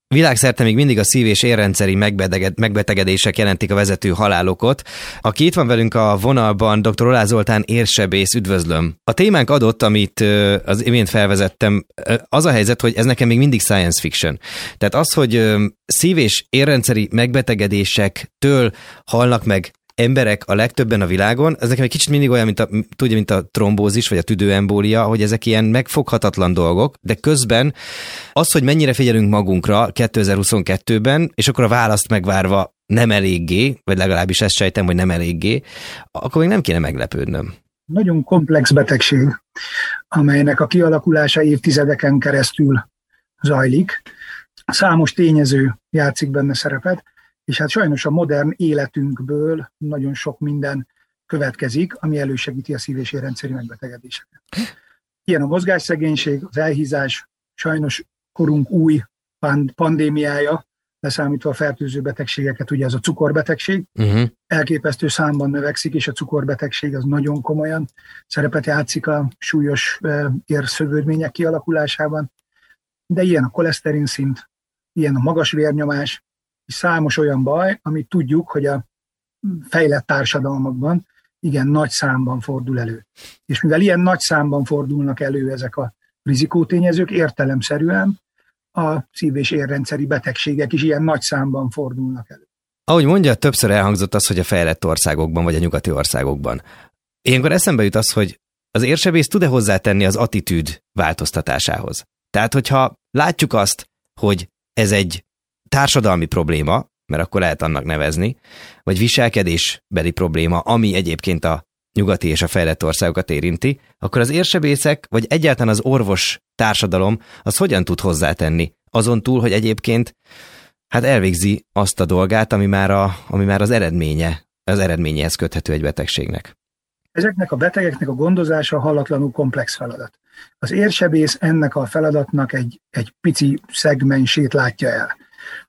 világszerte még mindig a szív- és érrendszeri megbetegedések jelentik a vezető halálokot. Aki itt van velünk a vonalban, dr. Oláh Zoltán érsebész, üdvözlöm. A témánk adott, amit az imént felvezettem, az a helyzet, hogy ez nekem még mindig science fiction. Tehát az, hogy szív- és érrendszeri megbetegedésektől halnak meg emberek a legtöbben a világon, ez nekem egy kicsit mindig olyan, mint a trombózis, vagy a tüdőembólia, hogy ezek ilyen megfoghatatlan dolgok, de közben az, hogy mennyire figyelünk magunkra 2022-ben, és akkor a választ megvárva nem eléggé, vagy legalábbis ezt sejtem, hogy nem eléggé, akkor még nem kéne meglepődnöm. Nagyon komplex betegség, amelynek a kialakulása évtizedeken keresztül zajlik. Számos tényező játszik benne szerepet, és hát sajnos a modern életünkből nagyon sok minden következik, ami elősegíti a szív- és érrendszeri megbetegedéseket. Ilyen a mozgásszegénység, az elhízás, sajnos korunk új pandémiája, leszámítva a fertőző betegségeket, ugye ez a cukorbetegség, elképesztő számban növekszik, és a cukorbetegség az nagyon komolyan szerepet játszik a súlyos érszövődmények kialakulásában, de ilyen a koleszterin szint, ilyen a magas vérnyomás, és számos olyan baj, amit tudjuk, hogy a fejlett társadalmakban igen nagy számban fordul elő. És mivel ilyen nagy számban fordulnak elő ezek a rizikótényezők, értelemszerűen a szív- és érrendszeri betegségek is ilyen nagy számban fordulnak elő. Ahogy mondja, többször elhangzott az, hogy a fejlett országokban, vagy a nyugati országokban. Ilyenkor eszembe jut az, hogy az érsebész tud-e hozzátenni az attitűd változtatásához. Tehát, hogyha látjuk azt, hogy ez egy társadalmi probléma, mert akkor lehet annak nevezni, vagy viselkedésbeli probléma, ami egyébként a nyugati és a fejlett országokat érinti, akkor az érsebészek, vagy egyáltalán az orvos társadalom az hogyan tud hozzátenni azon túl, hogy egyébként hát elvégzi azt a dolgát, ami már az eredményéhez köthető egy betegségnek. Ezeknek a betegeknek a gondozása hallatlanul komplex feladat. Az érsebész ennek a feladatnak egy pici szegmensét látja el.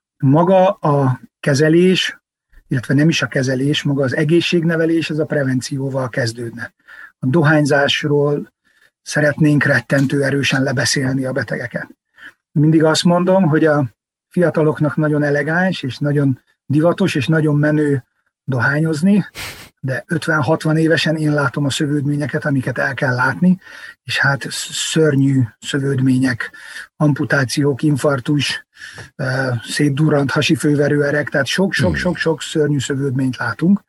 Maga a kezelés, illetve nem is a kezelés, maga az egészségnevelés, ez a prevencióval kezdődne. A dohányzásról szeretnénk rettentő erősen lebeszélni a betegeket. Mindig azt mondom, hogy a fiataloknak nagyon elegáns, és nagyon divatos, és nagyon menő dohányozni, de 50-60 évesen én látom a szövődményeket, amiket el kell látni, és hát szörnyű szövődmények, amputációk, infarktus, szétdurrant hasi főverőerek, tehát sok szörnyű szövődményt látunk.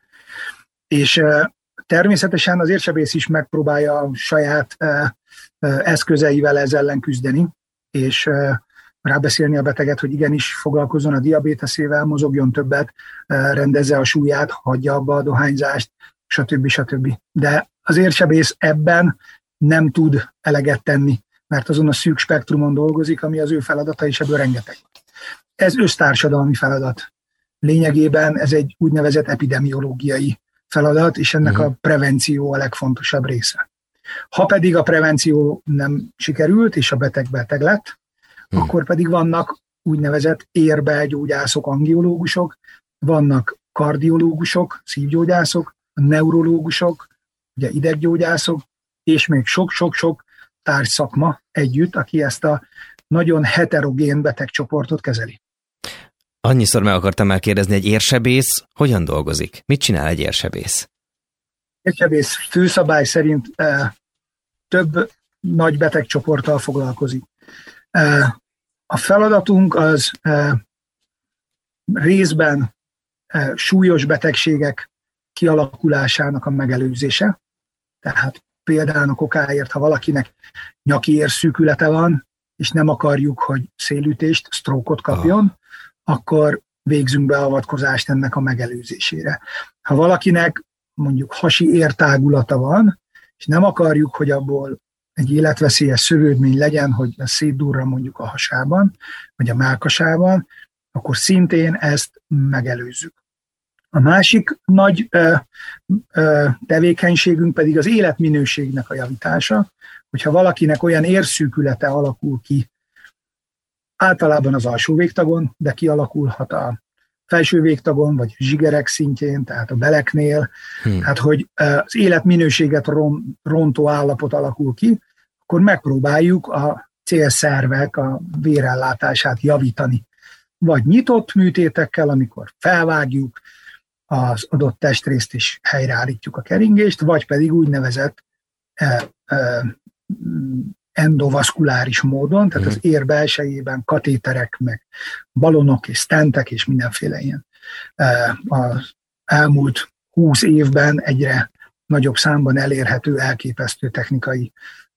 És természetesen az érsebész is megpróbálja a saját eszközeivel ezzel ellen küzdeni, és rábeszélni a beteget, hogy igenis foglalkozzon a diabétesével, mozogjon többet, rendezze a súlyát, hagyja abba a dohányzást, stb. De az érsebész ebben nem tud eleget tenni, mert azon a szűk spektrumon dolgozik, ami az ő feladata, és ebből rengeteg. Ez össztársadalmi feladat. Lényegében ez egy úgynevezett epidemiológiai feladat, és ennek a prevenció a legfontosabb része. Ha pedig a prevenció nem sikerült, és a beteg lett, akkor pedig vannak úgynevezett érbelgyógyászok, angiológusok, vannak kardiológusok, szívgyógyászok, neurológusok, ugye ideggyógyászok, és még sok-sok-sok társszakma együtt, aki ezt a nagyon heterogén betegcsoportot kezeli. Annyiszor meg akartam már kérdezni, egy érsebész hogyan dolgozik? Mit csinál egy érsebész? Érsebész főszabály szerint több nagy betegcsoporttal foglalkozik. A feladatunk az részben súlyos betegségek kialakulásának a megelőzése. Tehát például okáért, ha valakinek nyaki érszűkülete van, és nem akarjuk, hogy szélütést, sztrókot kapjon, akkor végzünk beavatkozást ennek a megelőzésére. Ha valakinek mondjuk hasi értágulata van, és nem akarjuk, hogy abból egy életveszélyes szövődmény legyen, hogy szétdurran mondjuk a hasában, vagy a mellkasában, akkor szintén ezt megelőzzük. A másik nagy tevékenységünk pedig az életminőségnek a javítása, hogyha valakinek olyan érszűkülete alakul ki, általában az alsó végtagon, de kialakulhat a felső végtagon, vagy zsigerek szintjén, tehát a beleknél, tehát hogy az életminőséget rontó állapot alakul ki, akkor megpróbáljuk a célszervek a vérellátását javítani vagy nyitott műtétekkel, amikor felvágjuk az adott testrészt és helyreállítjuk a keringést, vagy pedig úgynevezett endovaszkuláris módon, tehát az ér belsejében katéterek, meg balonok és stentek és mindenféle ilyen. Az elmúlt 20 évben egyre nagyobb számban elérhető, elképesztő technikai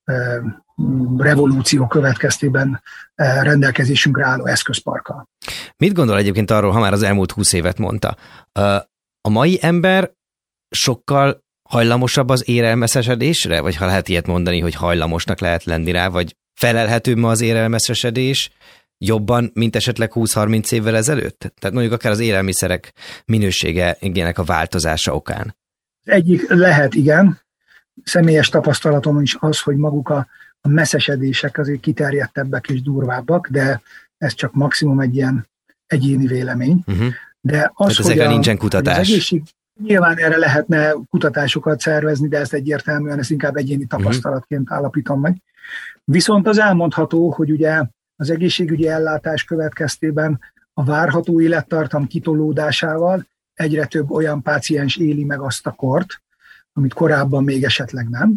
revolúció következtében rendelkezésünkre álló eszközparkkal. Mit gondol egyébként arról, ha már az elmúlt 20 évet mondta? A mai ember sokkal hajlamosabb az érelmeszesedésre? Vagy ha lehet ilyet mondani, hogy hajlamosnak lehet lenni rá, vagy felelhetőbb ma az érelmeszesedés jobban, mint esetleg 20-30 évvel ezelőtt? Tehát mondjuk akár az élelmiszerek minőségének a változása okán. Egyik lehet, igen. Személyes tapasztalatom is az, hogy maguk a messzesedések azért kiterjedtebbek és durvábbak, de ez csak maximum egy ilyen egyéni vélemény. De az, hogy ezekre nincsen kutatás. Nyilván erre lehetne kutatásokat szervezni, de ezt egyértelműen ezt inkább egyéni tapasztalatként állapítom meg. Viszont az elmondható, hogy ugye az egészségügyi ellátás következtében a várható élettartam kitolódásával egyre több olyan páciens éli meg azt a kort, amit korábban még esetleg nem.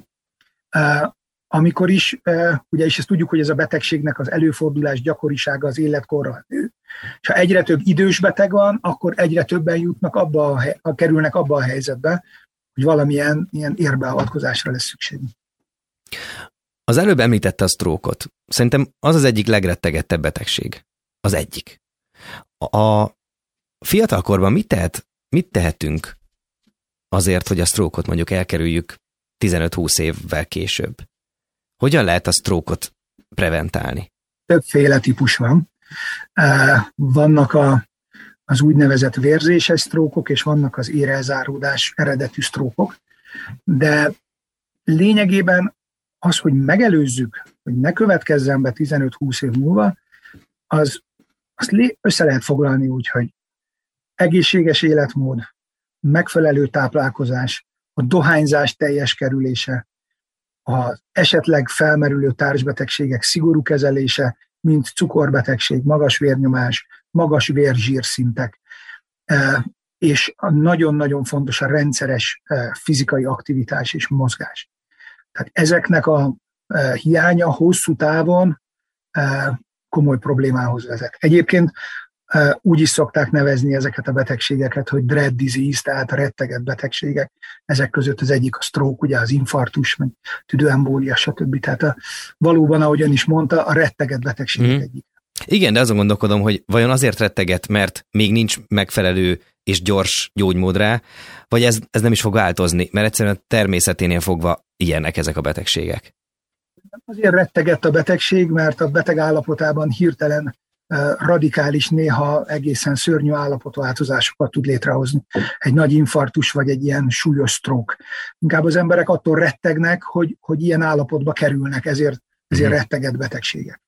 Amikor is, ugye is ezt tudjuk, hogy ez a betegségnek az előfordulás gyakorisága az életkorral nő, és ha egyre több idős beteg van, akkor egyre többen kerülnek abba a helyzetbe, hogy valamilyen ilyen érbeavatkozásra lesz szükség. Az előbb említette a stroke-ot. Szerintem az az egyik legrettegettebb betegség. Az egyik. A fiatalkorban mit tehetünk azért, hogy a stroke-ot mondjuk elkerüljük 15-20 évvel később? Hogyan lehet a stroke-ot preventálni? Többféle típus van. Vannak az úgynevezett vérzéses sztrókok, és vannak az érelzáródás eredetű sztrókok. De lényegében az, hogy megelőzzük, hogy ne következzen be 15-20 év múlva, azt össze lehet foglalni úgy, hogy egészséges életmód, megfelelő táplálkozás, a dohányzás teljes kerülése, az esetleg felmerülő társbetegségek szigorú kezelése, mint cukorbetegség, magas vérnyomás, magas vérzsírszintek, és nagyon-nagyon fontos a rendszeres fizikai aktivitás és mozgás. Tehát ezeknek a hiánya hosszú távon komoly problémához vezet. Egyébként úgy is szokták nevezni ezeket a betegségeket, hogy dread disease, tehát a rettegett betegségek. Ezek között az egyik a stroke, ugye az infarktus, meg tüdőembólia, stb. Tehát valóban, ahogy ön is mondta, a rettegett betegségek egyik. Igen, de azon gondolkodom, hogy vajon azért retteget, mert még nincs megfelelő és gyors gyógymód rá, vagy ez nem is fog változni, mert egyszerűen a természeténél fogva ilyenek ezek a betegségek. Azért rettegett a betegség, mert a beteg állapotában hirtelen radikális, néha egészen szörnyű állapotváltozásokat tud létrehozni. Egy nagy infarktus, vagy egy ilyen súlyos stroke. Inkább az emberek attól rettegnek, hogy ilyen állapotba kerülnek, ezért rettegett betegségek.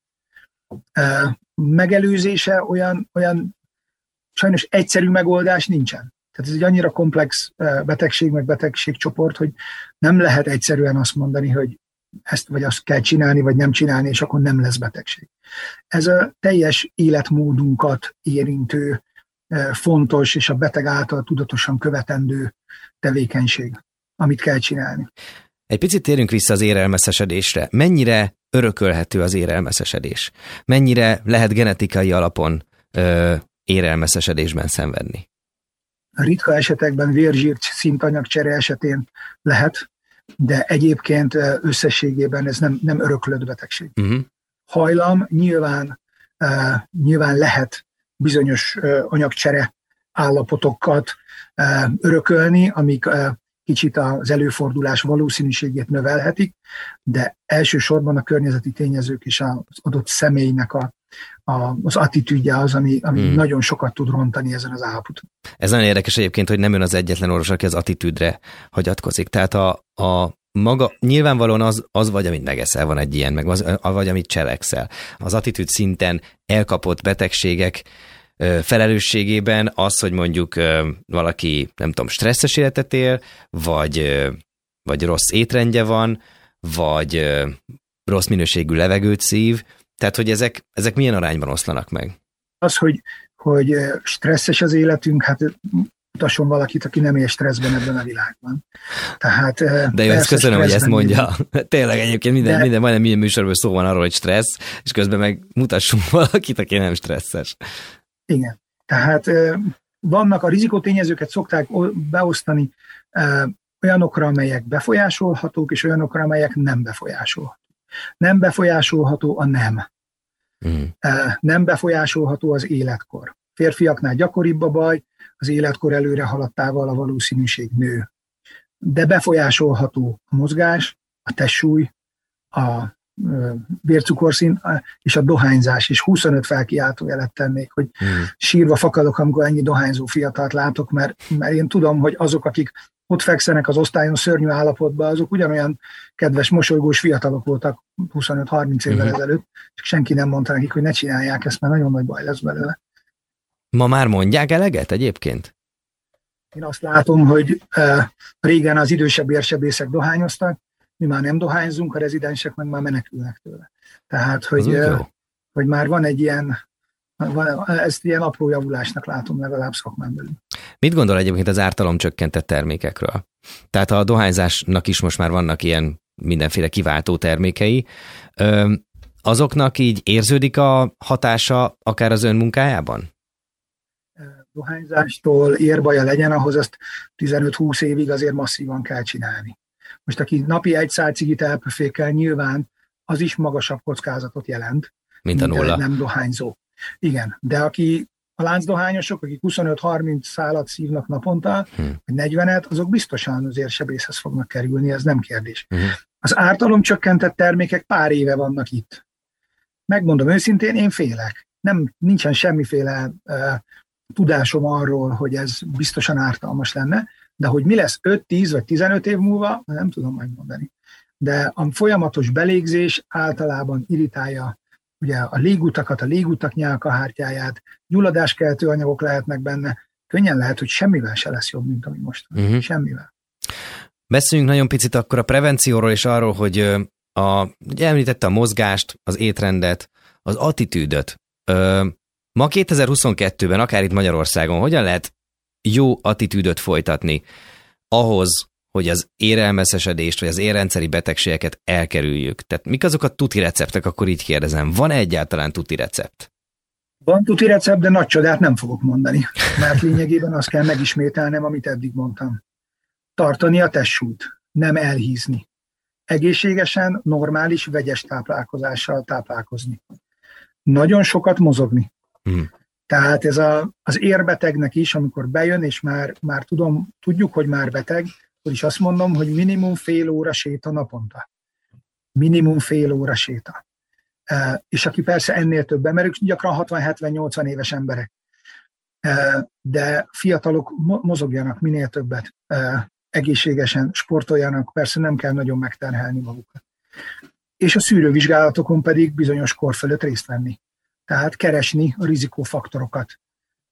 Megelőzése olyan sajnos egyszerű megoldás nincsen. Tehát ez egy annyira komplex betegség, meg betegségcsoport, hogy nem lehet egyszerűen azt mondani, hogy ezt vagy azt kell csinálni, vagy nem csinálni, és akkor nem lesz betegség. Ez a teljes életmódunkat érintő, fontos, és a beteg által tudatosan követendő tevékenység, amit kell csinálni. Egy picit térjünk vissza az érelmeszesedésre. Mennyire örökölhető az érelmeszesedés? Mennyire lehet genetikai alapon érelmeszesedésben szenvedni? A ritka esetekben vérzsír szintanyagcsere esetén lehet, de egyébként összességében ez nem öröklött betegség. Hajlam nyilván lehet bizonyos anyagcsere állapotokat örökölni, amik kicsit az előfordulás valószínűségét növelhetik, de elsősorban a környezeti tényezők és az adott személynek az attitűdje az, ami nagyon sokat tud rontani ezen az állapoton. Ez nagyon érdekes egyébként, hogy nem ön az egyetlen orvos, aki az attitűdre hagyatkozik. Tehát a maga, nyilvánvalóan az vagy, amit megeszel, van egy ilyen, meg vagy, amit cselekszel. Az attitűd szinten elkapott betegségek felelősségében az, hogy mondjuk valaki, nem tudom, stresszes életet él, vagy rossz étrendje van, vagy rossz minőségű levegőt szív, tehát hogy ezek milyen arányban oszlanak meg? Az, hogy stresszes az életünk, hát mutasson valakit, aki nem él stresszben ebben a világban. Tehát, de jó, ezt köszönöm, hogy ezt mondja. Tényleg egyébként majdnem minden műsorban szó van arról, hogy stressz, és közben meg mutassunk valakit, aki nem stresszes. Igen. Tehát vannak a rizikótényezőket szokták beosztani olyanokra, amelyek befolyásolhatók, és olyanokra, amelyek nem befolyásolhatók. Nem befolyásolható a nem. Nem befolyásolható az életkor. Férfiaknál gyakoribb a baj, az életkor előre haladtával a valószínűség nő. De befolyásolható a mozgás, a testsúly, a vércukorszint és a dohányzás, és 25 felkiáltójelet tennék, hogy sírva fakadok, amikor ennyi dohányzó fiatalt látok, mert én tudom, hogy azok, akik ott fekszenek az osztályon szörnyű állapotban, azok ugyanolyan kedves, mosolygós fiatalok voltak 25-30 évvel ezelőtt, és senki nem mondta nekik, hogy ne csinálják ezt, mert nagyon nagy baj lesz belőle. Ma már mondják eleget egyébként? Én azt látom, hogy régen az idősebb érsebészek dohányoztak, mi már nem dohányzunk, a rezidensek meg már menekülnek tőle. Tehát, hogy már van egy ilyen, ezt ilyen apró javulásnak látom legalább szakmán belül. Mit gondol egyébként az ártalomcsökkentett termékekről? Tehát a dohányzásnak is most már vannak ilyen mindenféle kiváltó termékei. Azoknak így érződik a hatása akár az ön munkájában? Dohányzástól érbaja legyen, ahhoz azt 15-20 évig azért masszívan kell csinálni. Most aki napi egy szál cigit elpöfékel, nyilván az is magasabb kockázatot jelent, mint a nulla. Nem dohányzó. Igen, de aki a láncdohányosok, akik 25-30 szálat szívnak naponta, vagy 40-et, azok biztosan az érsebészhez fognak kerülni, ez nem kérdés. Az ártalomcsökkentett termékek pár éve vannak itt. Megmondom őszintén, én félek. Nincsen semmiféle tudásom arról, hogy ez biztosan ártalmas lenne, de hogy mi lesz 5-10 vagy 15 év múlva, nem tudom megmondani. De a folyamatos belégzés általában irritálja ugye a légutakat, a légutak nyálkahártyáját, gyulladáskeltő anyagok lehetnek benne, könnyen lehet, hogy semmivel se lesz jobb, mint ami most van. Semmivel. Beszéljünk nagyon picit akkor a prevencióról és arról, hogy ugye említette a mozgást, az étrendet, az attitűdöt. Ma 2022-ben, akár itt Magyarországon, hogyan lehet jó attitűdöt folytatni ahhoz, hogy az érelmeszesedést, vagy az érrendszeri betegségeket elkerüljük? Tehát mik azok a tuti receptek, akkor így kérdezem. Van-e egyáltalán tuti recept? Van tuti recept, de nagy csodát nem fogok mondani, mert lényegében azt kell megismételnem, amit eddig mondtam. Tartani a testsúlyt, nem elhízni. Egészségesen, normális, vegyes táplálkozással táplálkozni. Nagyon sokat mozogni. Tehát ez az érbetegnek is, amikor bejön, és már tudjuk, hogy már beteg, akkor is azt mondom, hogy minimum fél óra séta naponta. Minimum fél óra séta. És aki persze ennél többen, mert ők gyakran 60-70-80 éves emberek. De fiatalok mozogjanak minél többet, egészségesen sportoljanak, persze nem kell nagyon megterhelni magukat. És a szűrővizsgálatokon pedig bizonyos kor fölött részt venni. Tehát keresni a rizikófaktorokat.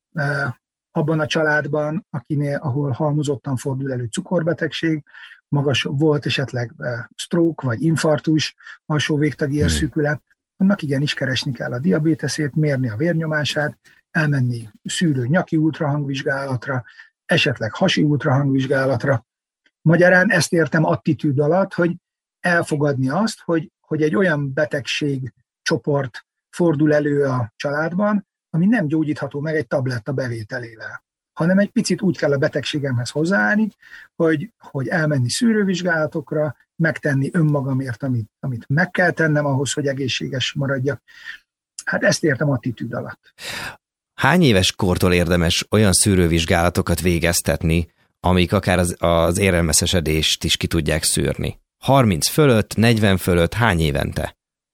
Abban a családban, ahol halmozottan fordul elő cukorbetegség, magas volt esetleg stroke vagy infarktus, alsó végtagi érszűkület, annak igenis keresni kell a diabéteszét, mérni a vérnyomását, elmenni szűrő-nyaki ultrahangvizsgálatra, esetleg hasi ultrahangvizsgálatra. Magyarán ezt értem attitűd alatt, hogy elfogadni azt, hogy egy olyan betegségcsoport fordul elő a családban, ami nem gyógyítható meg egy tabletta bevételével, hanem egy picit úgy kell a betegségemhez hozzáállni, hogy elmenni szűrővizsgálatokra, megtenni önmagamért, amit meg kell tennem ahhoz, hogy egészséges maradjak. Hát ezt értem attitűd alatt. Hány éves kortól érdemes olyan szűrővizsgálatokat végeztetni, amik akár az érelmeszesedést is ki tudják szűrni? 30 fölött, 40 fölött, hány évente?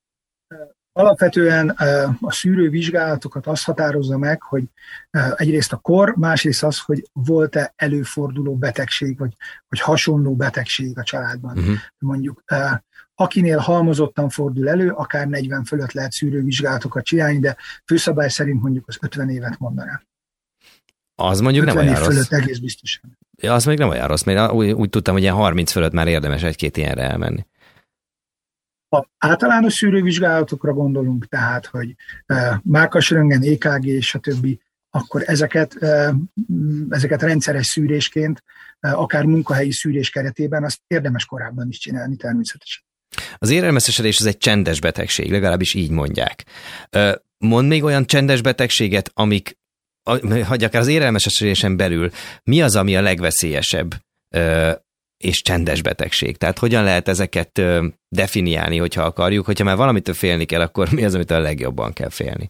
Alapvetően a szűrővizsgálatokat azt határozza meg, hogy egyrészt a kor, másrészt az, hogy volt-e előforduló betegség, vagy hasonló betegség a családban. Mondjuk akinél halmozottan fordul elő, akár 40 fölött lehet szűrővizsgálatokat csinálni, de főszabály szerint mondjuk az 50 évet mondanám. Az mondjuk nem olyan rossz. 50 év fölött egész biztosan. Ja, az mondjuk nem olyan rossz, mert úgy tudtam, hogy ilyen 30 fölött már érdemes egy-két ilyenre elmenni. Ha általános szűrővizsgálatokra gondolunk, tehát, hogy mákasröntgen, EKG és a többi, akkor ezeket rendszeres szűrésként, akár munkahelyi szűrés keretében, azt érdemes korábban is csinálni természetesen. Az érrelmeszesedés az egy csendes betegség, legalábbis így mondják. Mond még olyan csendes betegséget, amik, hogy akár az érrelmeszesedésen belül, mi az, ami a legveszélyesebb és csendes betegség? Tehát hogyan lehet ezeket definiálni, hogyha akarjuk, hogyha már valamitől félni kell, akkor mi az, amitől a legjobban kell félni?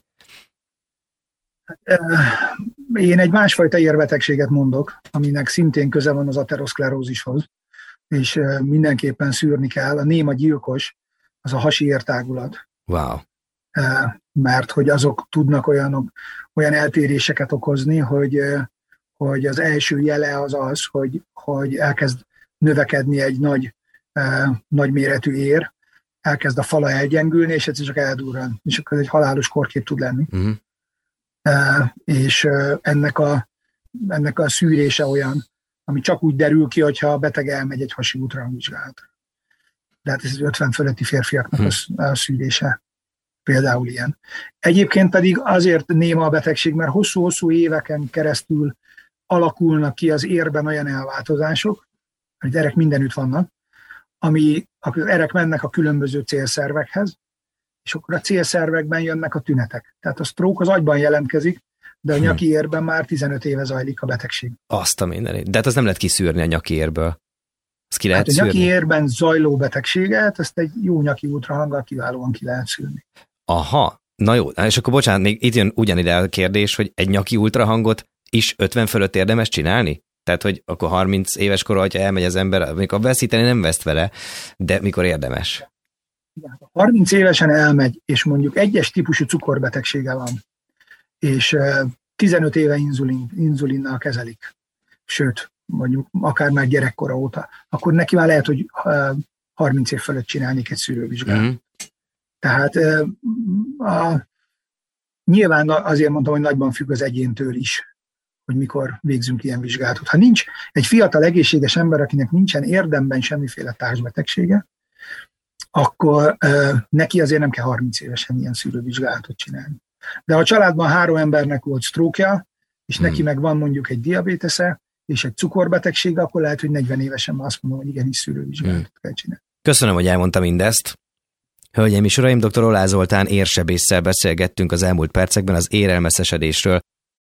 Én egy másfajta érbetegséget mondok, aminek szintén köze van az ateroszklerózishoz, és mindenképpen szűrni kell. A néma gyilkos, az a hasi értágulat. Wow. Mert hogy azok tudnak olyan eltéréseket okozni, hogy az első jele az, hogy elkezd növekedni egy nagy méretű ér, elkezd a fala elgyengülni, és egyszer csak eldurran, és akkor egy halálos kórkép tud lenni. Uh-huh. És ennek a szűrése olyan, ami csak úgy derül ki, hogyha a beteg elmegy egy hasi ultrahangvizsgálatra. De hát ez az 50 fölötti férfiaknak a szűrése például ilyen. Egyébként pedig azért néma a betegség, mert hosszú-hosszú éveken keresztül alakulnak ki az érben olyan elváltozások, hogy erek mindenütt vannak, az erek mennek a különböző célszervekhez, és akkor a célszervekben jönnek a tünetek. Tehát a stroke az agyban jelentkezik, de a nyaki érben már 15 éve zajlik a betegség. Azt a mindenit. De hát az nem lehet kiszűrni a nyaki érből. Ezt ki lehet szűrni? A nyaki érben zajló betegséget, ezt egy jó nyaki ultrahanggal kiválóan ki lehet szűrni. Aha, na jó. És akkor bocsánat, még itt jön ugyanide a kérdés, hogy egy nyaki ultrahangot is 50 fölött érdemes csinálni? Tehát, hogy akkor 30 éves kor, hogyha elmegy az ember, amikor veszíteni nem veszt vele, de mikor érdemes? 30 évesen elmegy, és mondjuk egyes típusú cukorbetegsége van, és 15 éve inzulinnal kezelik, sőt, mondjuk akár már gyerekkora óta, akkor neki már lehet, hogy 30 év fölött csinálnék egy szűrővizsgálat. Mm-hmm. Tehát nyilván azért mondtam, hogy nagyban függ az egyéntől is, hogy mikor végzünk ilyen vizsgálatot. Ha nincs egy fiatal, egészséges ember, akinek nincsen érdemben semmiféle társbetegsége, akkor neki azért nem kell 30 évesen ilyen szűrővizsgálatot csinálni. De ha a családban 3 embernek volt sztrókja, és neki meg van mondjuk egy diabétesze, és egy cukorbetegsége, akkor lehet, hogy 40 évesen már azt mondom, hogy igenis szűrővizsgálatot kell csinálni. Köszönöm, hogy elmondta mindezt. Hölgyeim és uraim, dr. Oláh Zoltán érsebésszel beszélgettünk az elmúlt percekben az érrelmeszesedésről,